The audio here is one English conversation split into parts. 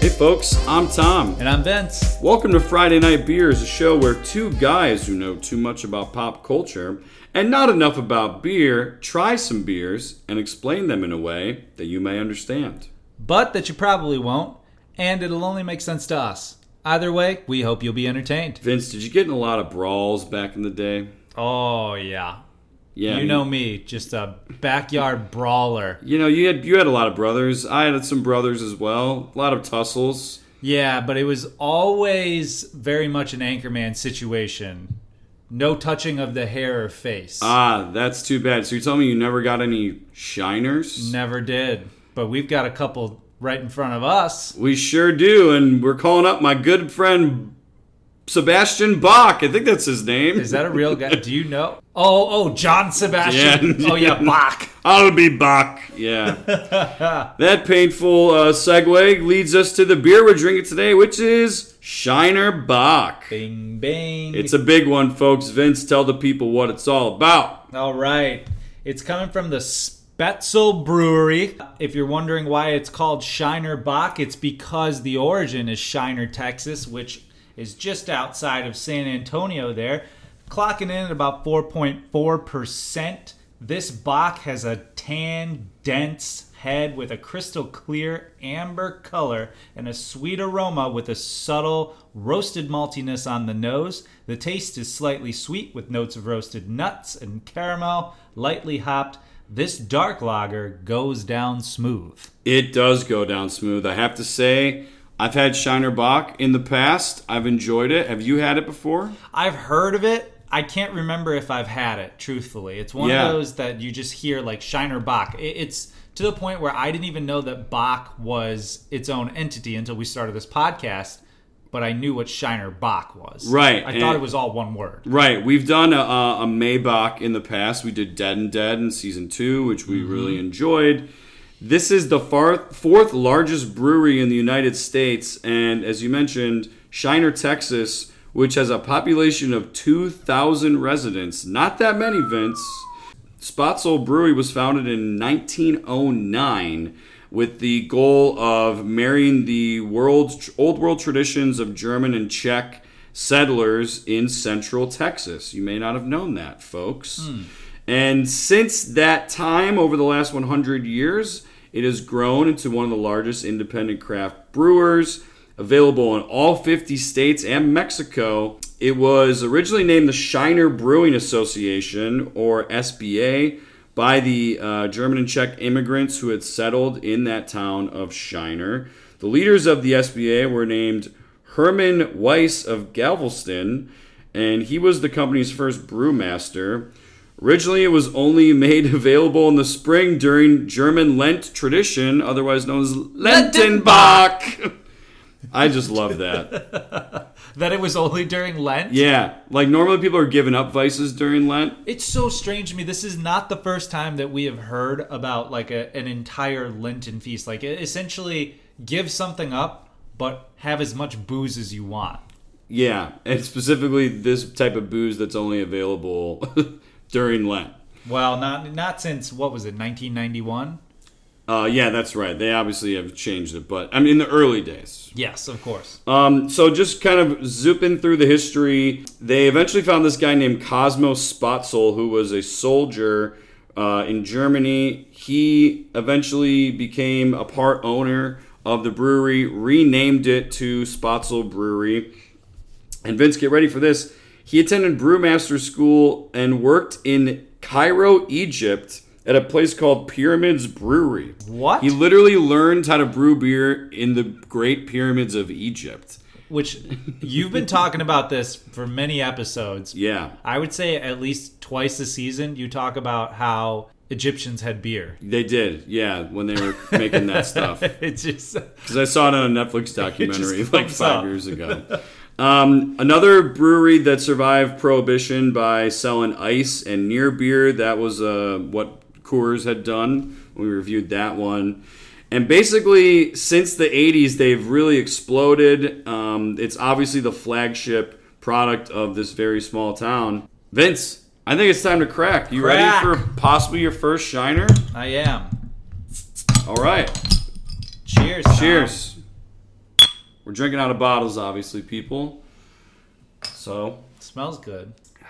Hey folks, I'm Tom. And I'm Vince. Welcome to Friday Night Beers, a show where two guys who know too much about pop culture and not enough about beer try some beers and explain them in a way that you may understand. But that you probably won't, and it'll only make sense to us. Either way, we hope you'll be entertained. Vince, did you get in a lot of brawls back in the day? Oh, yeah. Yeah. You know me, just a backyard brawler. You know, you had a lot of brothers. I had some brothers as well. A lot of tussles. Yeah, but it was always very much an Anchorman situation. No touching of the hair or face. Ah, that's too bad. So you're telling me you never got any shiners? Never did. But we've got a couple right in front of us. We sure do, and we're calling up my good friend Sebastian Bach. I think that's his name. Is that a real guy? Do you know? Oh, John Sebastian. Yeah. Oh, yeah, Bach. I'll be Bach. Yeah. That painful segue leads us to the beer we're drinking today, which is Shiner Bach. Bing, bing. It's a big one, folks. Vince, tell the people what it's all about. All right. It's coming from the Spaetzel Brewery. If you're wondering why it's called Shiner Bach, it's because the origin is Shiner, Texas, which is just outside of San Antonio there. Clocking in at about 4.4%. This Bach has a tan, dense head with a crystal clear amber color and a sweet aroma with a subtle roasted maltiness on the nose. The taste is slightly sweet with notes of roasted nuts and caramel, lightly hopped. This dark lager goes down smooth. It does go down smooth. I have to say, I've had Shiner Bach in the past. I've enjoyed it. Have you had it before? I've heard of it. I can't remember if I've had it, truthfully. It's one of those that you just hear like Shiner Bach. It's to the point where I didn't even know that Bach was its own entity until we started this podcast, but I knew what Shiner Bach was. Right. I thought it was all one word. Right. We've done a Maybach in the past. We did Dead and Dead in season 2, which we really enjoyed. This is the fourth largest brewery in the United States, and as you mentioned, Shiner, Texas, which has a population of 2,000 residents. Not that many, Vince. Spaetzel Brewery was founded in 1909 with the goal of marrying the old world traditions of German and Czech settlers in central Texas. You may not have known that, folks. And since that time, over the last 100 years, it has grown into one of the largest independent craft brewers, available in all 50 states and Mexico. It was originally named the Shiner Brewing Association, or SBA, by the German and Czech immigrants who had settled in that town of Shiner. The leaders of the SBA were named Hermann Weiss of Galveston, and he was the company's first brewmaster. Originally, it was only made available in the spring during German Lent tradition, otherwise known as Lentenbach. I just love that. That it was only during Lent? Yeah. Like, normally people are giving up vices during Lent. It's so strange to me. This is not the first time that we have heard about, like, an entire Lenten feast. Like, essentially, give something up, but have as much booze as you want. Yeah. And specifically this type of booze that's only available during Lent. Well, not since, what was it, 1991? Yeah, that's right. They obviously have changed it, but I mean, in the early days. Yes, of course. So just kind of zipping through the history, they eventually found this guy named Cosmo Spaetzel, who was a soldier in Germany. He eventually became a part owner of the brewery, renamed it to Spaetzel Brewery. And Vince, get ready for this. He attended brewmaster school and worked in Cairo, Egypt, at a place called Pyramids Brewery. What? He literally learned how to brew beer in the Great Pyramids of Egypt. Which, you've been talking about this for many episodes. Yeah. I would say at least twice a season you talk about how Egyptians had beer. They did, yeah, when they were making that stuff. It's just... Because I saw it on a Netflix documentary like 5 up. years ago. Another brewery that survived Prohibition by selling ice and near beer, that was what Coors had done when we reviewed that one. And basically, since the 80s, they've really exploded. It's obviously the flagship product of this very small town. Vince, I think it's time to crack. You ready for possibly your first Shiner? I am. All right. Cheers. Tom. Cheers. We're drinking out of bottles, obviously, people. So, Smells good.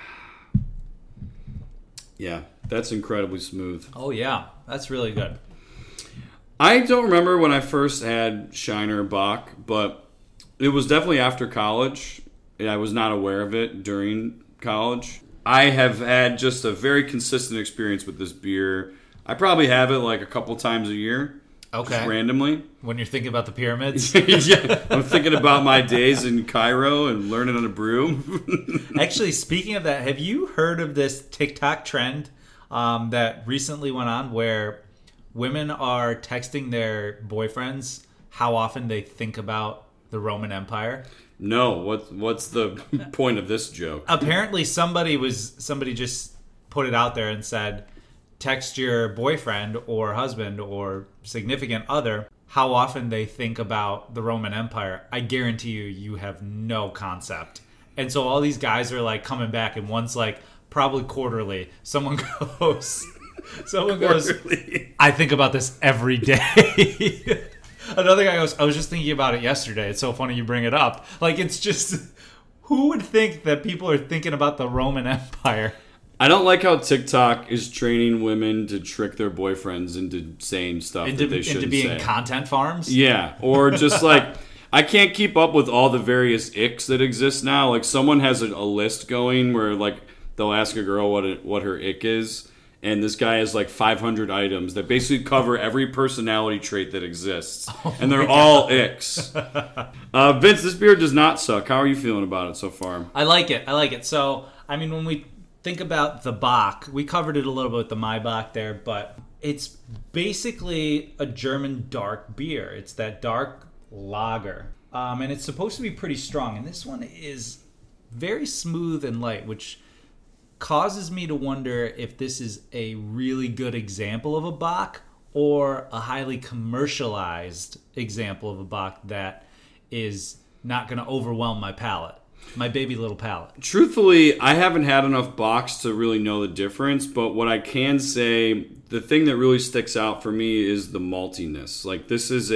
yeah, that's incredibly smooth. Oh, yeah. That's really good. I don't remember when I first had Shiner Bock, but it was definitely after college. I was not aware of it during college. I have had just a very consistent experience with this beer. I probably have it like a couple times a year. Okay. Just randomly. When you're thinking about the pyramids? Yeah, I'm thinking about my days in Cairo and learning how to brew. Actually, speaking of that, have you heard of this TikTok trend that recently went on where women are texting their boyfriends how often they think about the Roman Empire? No, what's the point of this joke? Apparently somebody just put it out there and said, text your boyfriend or husband or significant other how often they think about the Roman Empire. I guarantee you have no concept. And so all these guys are like coming back, and one's like probably quarterly. Someone goes, I think about this every day. Another guy goes, I was just thinking about it yesterday. It's so funny you bring it up. Like, it's just, who would think that people are thinking about the Roman Empire? I don't like how TikTok is training women to trick their boyfriends into saying stuff that they shouldn't say. Into being content farms? Yeah, or just like, I can't keep up with all the various icks that exist now. Like, someone has a list going where, like, they'll ask a girl what her ick is, and this guy has like 500 items that basically cover every personality trait that exists. And they're all icks. Vince, this beer does not suck. How are you feeling about it so far? I like it. So, I mean, when we think about the Bock, we covered it a little bit with the Maibach there, but it's basically a German dark beer. It's that dark lager. And it's supposed to be pretty strong. And this one is very smooth and light, which causes me to wonder if this is a really good example of a Bock or a highly commercialized example of a Bock that is not going to overwhelm my palate, my baby little palate. Truthfully, I haven't had enough Bocks to really know the difference, but what I can say, the thing that really sticks out for me is the maltiness. Like, this is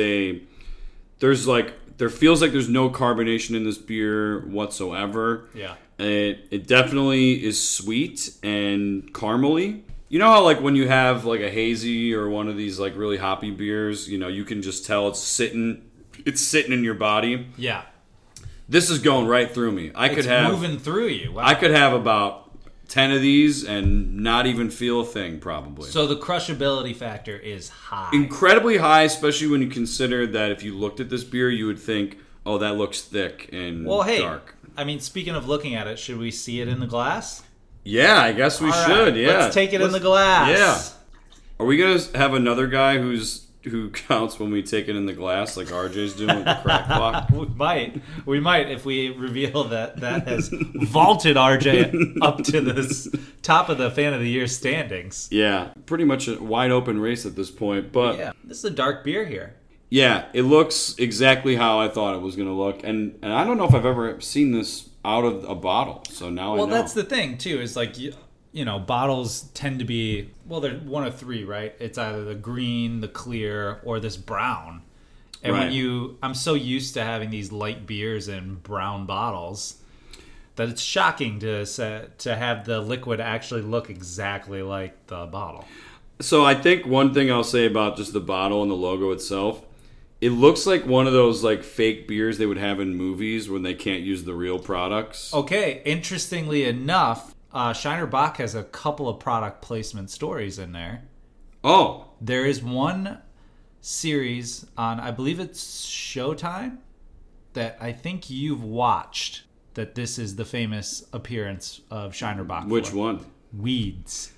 there feels like there's no carbonation in this beer whatsoever. Yeah. It definitely is sweet and caramely. You know how, like, when you have like a hazy or one of these like really hoppy beers, you know, you can just tell it's sitting in your body. Yeah. This is going right through me. It's moving through you. Wow. I could have about 10 of these and not even feel a thing, probably. So the crushability factor is high. Incredibly high, especially when you consider that if you looked at this beer, you would think, oh, that looks thick and dark. I mean, speaking of looking at it, should we see it in the glass? Yeah, I guess we should. Yeah, let's take it in the glass. Yeah. Are we gonna have another guy who counts when we take it in the glass, like RJ's doing with the crack block? We might if we reveal that has vaulted RJ up to this top of the Fan of the Year standings. Yeah, pretty much a wide open race at this point. But yeah, this is a dark beer here. Yeah, it looks exactly how I thought it was going to look. And I don't know if I've ever seen this out of a bottle. So now I know. Well, that's the thing, too, is like, you know, bottles tend to be, well, they're one of three, right? It's either the green, the clear, or this brown. And right. I'm so used to having these light beers in brown bottles that it's shocking to have the liquid actually look exactly like the bottle. So I think one thing I'll say about just the bottle and the logo itself, it looks like one of those like fake beers they would have in movies when they can't use the real products. Okay, interestingly enough, Shiner Bock has a couple of product placement stories in there. Oh. There is one series on, I believe it's Showtime, that I think you've watched, that this is the famous appearance of Shiner Bock. Which one? Weeds.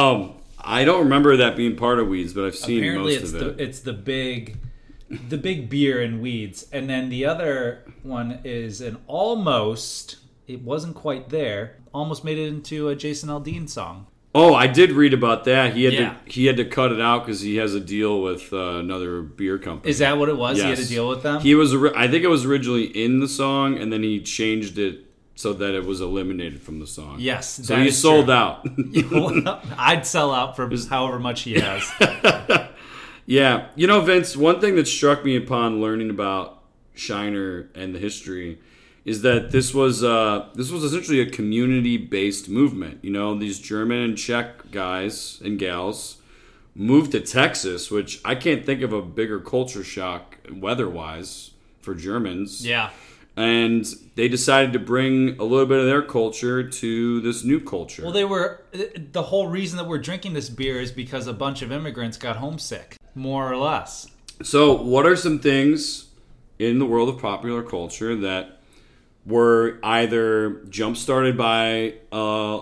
I don't remember that being part of Weeds, but I've seen Apparently most of it. It's the big beer in Weeds. And then the other one is an almost, it wasn't quite there, almost made it into a Jason Aldean song. Oh, I did read about that. He had to cut it out because he has a deal with another beer company. Is that what it was? Yes. He had to deal with them? I think it was originally in the song, and then he changed it so that it was eliminated from the song. Yes. So he sold out. I'd sell out for however much he has. Yeah. You know, Vince, one thing that struck me upon learning about Shiner and the history is that this was essentially a community-based movement. You know, these German and Czech guys and gals moved to Texas, which I can't think of a bigger culture shock weather-wise for Germans. Yeah. And they decided to bring a little bit of their culture to this new culture. Well, the whole reason that we're drinking this beer is because a bunch of immigrants got homesick, more or less. So, what are some things in the world of popular culture that were either jump-started by a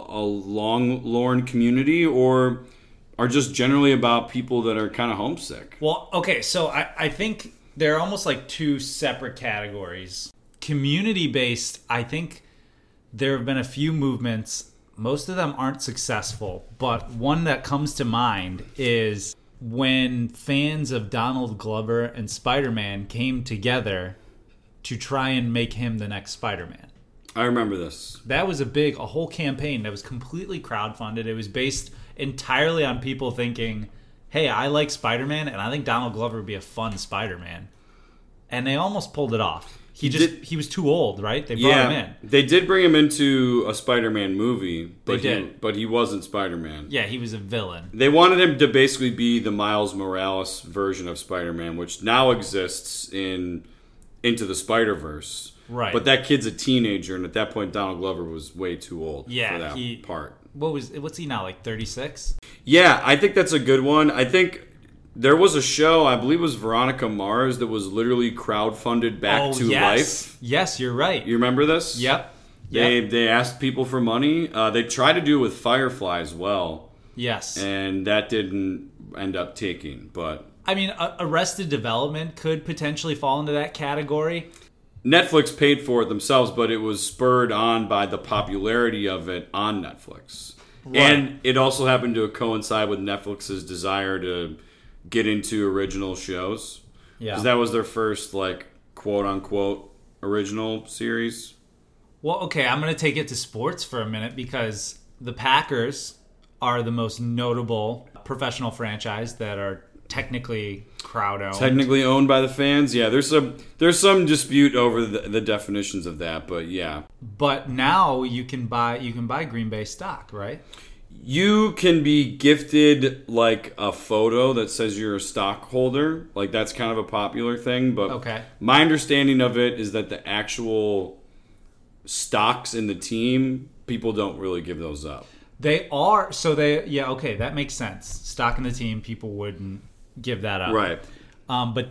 long-lorn community or are just generally about people that are kind of homesick? Well, okay, so I think they're almost like two separate categories. Community-based, I think there have been a few movements. Most of them aren't successful, but one that comes to mind is when fans of Donald Glover and Spider-Man came together to try and make him the next Spider-Man. I remember this. That was a whole campaign that was completely crowdfunded. It was based entirely on people thinking, hey, I like Spider-Man, and I think Donald Glover would be a fun Spider-Man. And they almost pulled it off. He was too old, right? They brought him in. They did bring him into a Spider-Man movie, but but he wasn't Spider-Man. Yeah, he was a villain. They wanted him to basically be the Miles Morales version of Spider-Man, which now exists in Into the Spider-Verse. Right. But that kid's a teenager, and at that point, Donald Glover was way too old for that part. What's he now, like 36? Yeah, I think that's a good one. I think there was a show, I believe it was Veronica Mars, that was literally crowdfunded back to life. Yes, you're right. You remember this? Yep. They asked people for money. They tried to do it with Firefly as well. Yes. And that didn't end up taking, but... I mean, Arrested Development could potentially fall into that category. Netflix paid for it themselves, but it was spurred on by the popularity of it on Netflix. Right. And it also happened to coincide with Netflix's desire to get into original shows. Yeah. Because that was their first, like, quote-unquote original series. Well, okay, I'm going to take it to sports for a minute because the Packers are the most notable professional franchise that are technically crowd-owned. Technically owned by the fans, yeah. There's some dispute over the definitions of that, but yeah. But now you can buy Green Bay stock, right? You can be gifted like a photo that says you're a stockholder. Like that's kind of a popular thing, but okay. My understanding of it is that the actual stocks in the team, people don't really give those up. They are, okay, that makes sense. Stock in the team, people wouldn't give that up. Right. But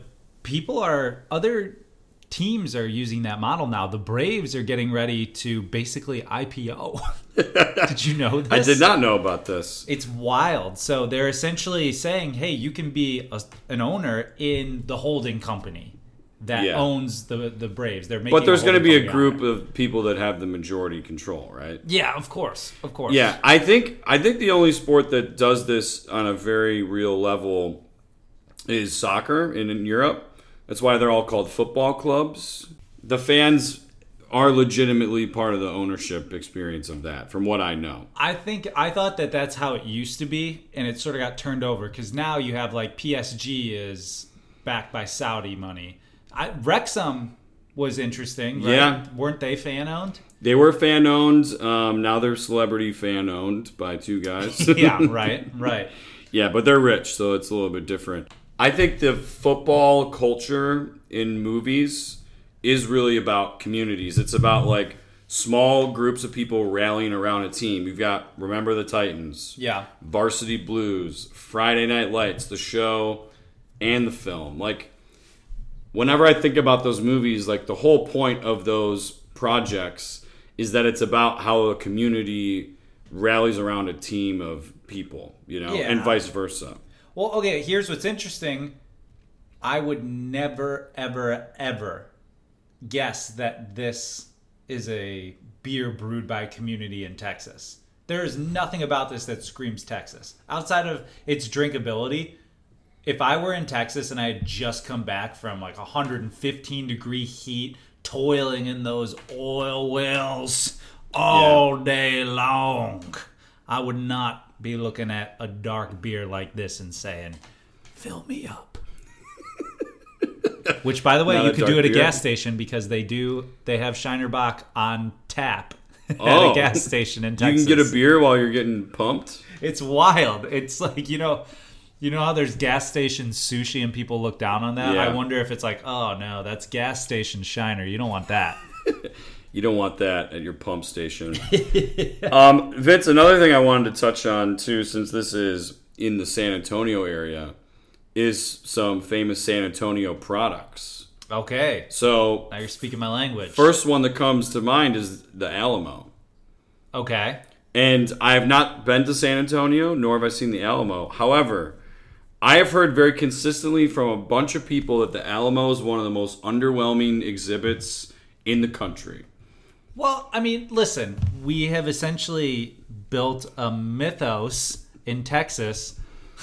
other teams are using that model now. The Braves are getting ready to basically IPO. Did you know this? I did not know about this. It's wild. So they're essentially saying, hey, you can be an owner in the holding company that owns the Braves. But there's going to be a group of people that have the majority control, right? Yeah, of course. Yeah, I think the only sport that does this on a very real level is soccer in Europe. That's why they're all called football clubs. The fans are legitimately part of the ownership experience of that, from what I know. I thought that that's how it used to be, and it sort of got turned over, because now you have, like, PSG is backed by Saudi money. Wrexham was interesting, right? Yeah. Weren't they fan-owned? They were fan-owned. Now they're celebrity fan-owned by two guys. Yeah, right. Yeah, but they're rich, so it's a little bit different. I think the football culture in movies is really about communities. It's about, like, small groups of people rallying around a team. You've got Remember the Titans. Yeah. Varsity Blues. Friday Night Lights, the show, and the film. Like, whenever I think about those movies, like, the whole point of those projects is that it's about how a community rallies around a team of people, and vice versa. Well, okay, here's what's interesting. I would never, ever, ever guess that this is a beer brewed by a community in Texas. There is nothing about this that screams Texas. Outside of its drinkability, if I were in Texas and I had just come back from like 115-degree heat, toiling in those oil wells all day long, I would not be looking at a dark beer like this and saying, fill me up. Which, by the way, Not you a could dark do at a beer. gas station because they have Shiner Bock on tap at Oh. a gas station in You Texas. can get a beer while you're getting pumped. It's wild. It's like, you know how there's gas station sushi and people look down on that? Yeah. I wonder if it's like, oh no, that's gas station Shiner. You don't want that. You don't want that at your pump station. Vince, another thing I wanted to touch on too, since this is in the San Antonio area, is some famous San Antonio products. Okay. So, Now you're speaking my language. first one that comes to mind is the Alamo. Okay. And I have not been to San Antonio, nor have I seen the Alamo. However, I have heard very consistently from a bunch of people that the Alamo is one of the most underwhelming exhibits in the country. Well, I mean, listen, we have essentially built a mythos in Texas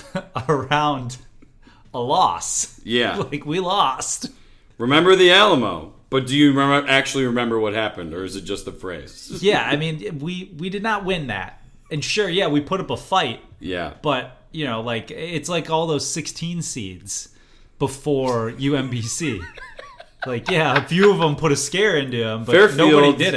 around a loss. Yeah. Like, we lost. Remember the Alamo, but do you actually remember what happened, or is it just the phrase? Yeah, I mean, we did not win that. And sure, yeah, we put up a fight, Yeah. but, you know, like, it's like all those 16 seeds before UMBC. Like, yeah, a few of them put a scare into them, but Fairfield. nobody did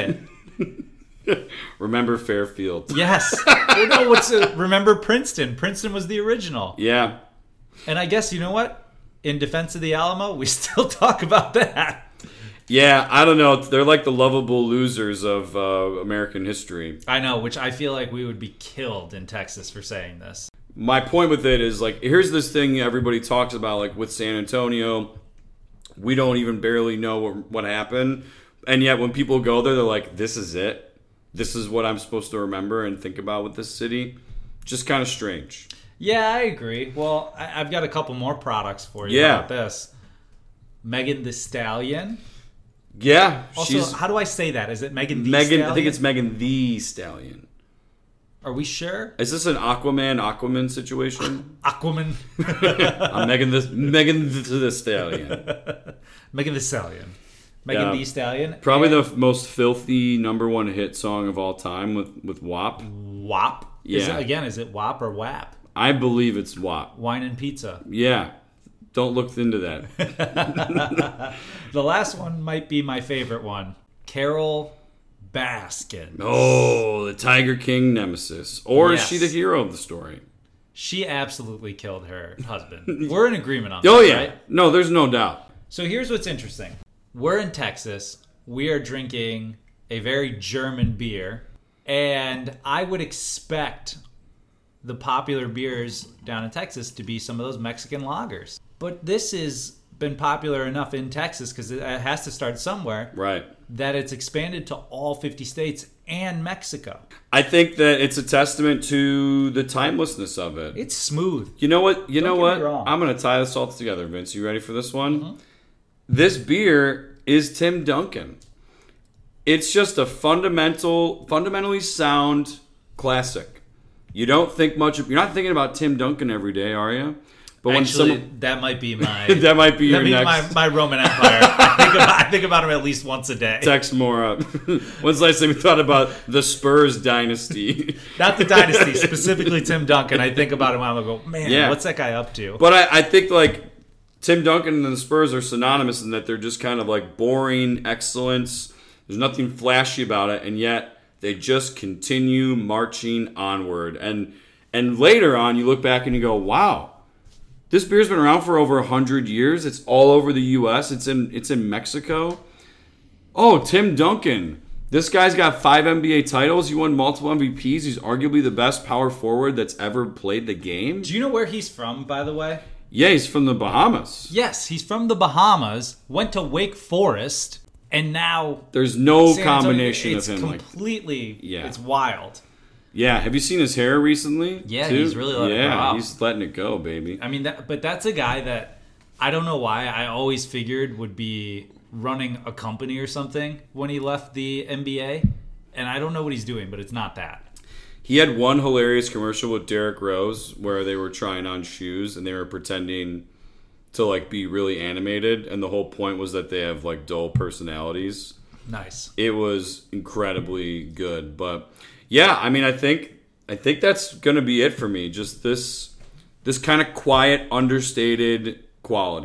it. Remember Fairfield. Yes. Well, no, remember Princeton. Princeton was the original. Yeah. And I guess, you know what? In defense of the Alamo, we still talk about that. Yeah, I don't know. They're like the lovable losers of American history. I know, which I feel like we would be killed in Texas for saying this. My point with it is, like, here's this thing everybody talks about, like, with San Antonio. We don't even barely know what happened. And yet when people go there, they're like, this is it. This is what I'm supposed to remember and think about with this city. Just kind of strange. Yeah, I agree. Well, I've got a couple more products for you. Yeah. How about this? Megan Thee Stallion. Yeah. Also, how do I say that? Is it Megan Thee Megan. Stallion? I think it's Megan the Stallion. Are we sure? Is this an Aquaman situation? Aquaman. I'm Megan the Stallion. Megan Thee Stallion. Megan Yeah. Thee Stallion. Probably and the most filthy #1 hit song of all time with WAP. WAP. Yeah. Is it WAP or WAP? I believe it's WAP. Wine and Pizza. Yeah. Don't look into that. The last one might be my favorite one. Carol Baskin. Oh, the Tiger King nemesis. Or is Yes. she the hero of the story? She absolutely killed her husband. We're in agreement on that, Oh, yeah. right? No, there's no doubt. So here's what's interesting. We're in Texas. We are drinking a very German beer. And I would expect the popular beers down in Texas to be some of those Mexican lagers. But this has been popular enough in Texas, because it has to start somewhere, Right. that it's expanded to all 50 states and Mexico. I think that it's a testament to the timelessness of it. It's smooth. You know what? You know get what? me wrong. I'm going to tie this all together, Vince. You ready for this one? This beer is Tim Duncan. It's just a fundamentally sound classic. You don't think much of, you're not thinking about Tim Duncan every day, are you? But Actually, that might be my that might be your that next my Roman Empire. I think about him at least once a day. text more up. When's the last time you thought about the Spurs dynasty? Not the dynasty, specifically Tim Duncan. I think about him and I go, man, Yeah. what's that guy up to? But I think like Tim Duncan and the Spurs are synonymous in that they're just kind of like boring excellence. There's nothing flashy about it, and yet they just continue marching onward. And later on, you look back and you go, wow, this beer's been around for over 100 years. It's all over the U.S. It's in Mexico. Oh, Tim Duncan. This guy's got 5 NBA titles. He won multiple MVPs. He's arguably the best power forward that's ever played the game. Do you know where he's from, by the way? Yeah, he's from the Bahamas. Yes, he's from the Bahamas, went to Wake Forest, and now There's no San Antonio- combination of it's him. Like, completely, Yeah. it's wild. yeah, have you seen his hair recently? Yeah, too? he's really letting it Yeah, grow. he's letting it go, baby. I mean, but that's a guy that I don't know why I always figured would be running a company or something when he left the NBA, and I don't know what he's doing, but it's not that. He had one hilarious commercial with Derrick Rose where they were trying on shoes and they were pretending to like be really animated, and the whole point was that they have like dull personalities. Nice. It was incredibly good, but yeah, I mean, I think that's gonna be it for me. Just this kind of quiet, understated quality.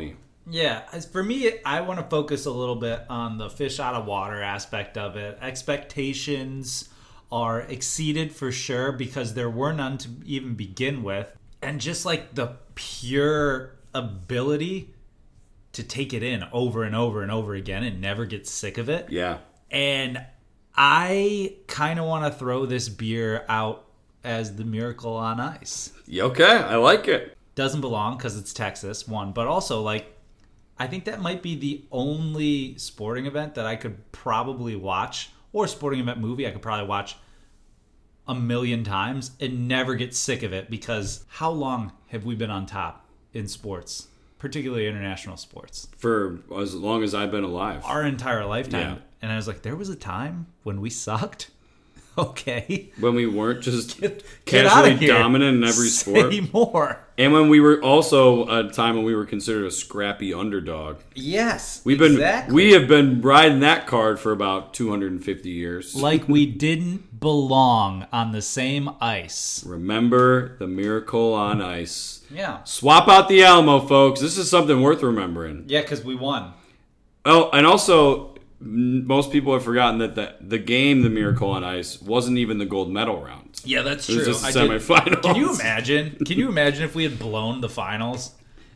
Yeah, for me, I want to focus a little bit on the fish out of water aspect of it. Expectations are exceeded for sure because there were none to even begin with. And just like the pure ability to take it in over and over and over again and never get sick of it. Yeah. And I kind of want to throw this beer out as the Miracle on Ice. Okay, I like it. Doesn't belong because it's Texas, one. But also, like, I think that might be the only sporting event that I could probably watch, or sporting event movie I could probably watch 1,000,000 times and never get sick of it, because how long have we been on top in sports, particularly international sports? For as long as I've been alive. Our entire lifetime. Yeah. And I was like, there was a time when we sucked? Okay. When we weren't just Get outta casually here. dominant in every sport. Say more. And when we were also a time when we were considered a scrappy underdog. Yes. We have been riding that card for about 250 years. Like we didn't belong on the same ice. Remember the Miracle on Ice. Yeah. Swap out the Alamo, folks. This is something worth remembering. Yeah, because we won. Oh, and also, most people have forgotten that the game, the Miracle on Ice, wasn't even the gold medal round. Yeah, that's It true. was just the semifinals. Can you imagine? Can you imagine if we had blown the finals?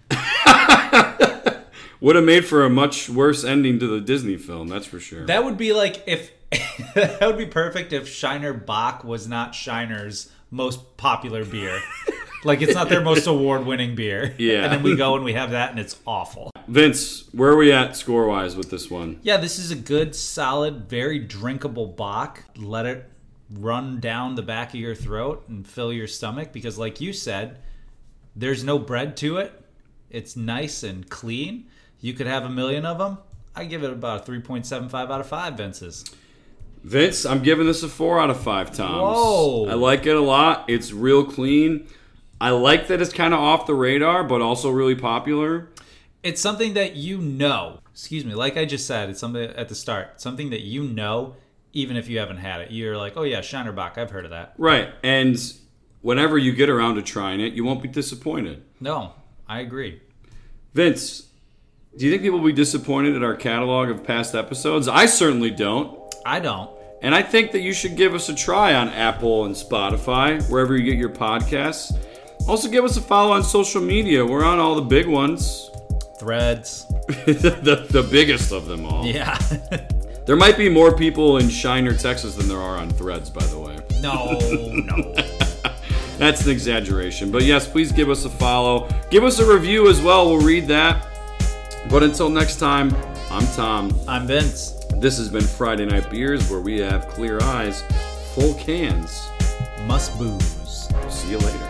Would have made for a much worse ending to the Disney film, that's for sure. That would be like if that would be perfect if Shiner Bock was not Shiner's most popular beer. Like, it's not their most award-winning beer. Yeah. And then we go and we have that, and it's awful. Vince, where are we at score-wise with this one? Yeah, this is a good, solid, very drinkable Bock. Let it run down the back of your throat and fill your stomach, because like you said, there's no bread to it. It's nice and clean. You could have 1,000,000 of them. I give it about a 3.75 out of 5, Vince's. Vince, I'm giving this a 4 out of 5 times. Whoa. I like it a lot. It's real clean. I like that it's kind of off the radar, but also really popular. It's something that you know. Excuse me, like I just said, it's something at the start. Something that you know, even if you haven't had it. You're like, oh yeah, Shiner Bock, I've heard of that. Right, and whenever you get around to trying it, you won't be disappointed. No, I agree. Vince, do you think people will be disappointed at our catalog of past episodes? I certainly don't. I don't. And I think that you should give us a try on Apple and Spotify, wherever you get your podcasts. Also, give us a follow on social media. We're on all the big ones. Threads. the biggest of them all. Yeah. There might be more people in Shiner, Texas than there are on Threads, by the way. No. That's an exaggeration. But yes, please give us a follow. Give us a review as well. We'll read that. But until next time, I'm Tom. I'm Vince. This has been Friday Night Beers, where we have clear eyes, full cans. Must booze. See you later.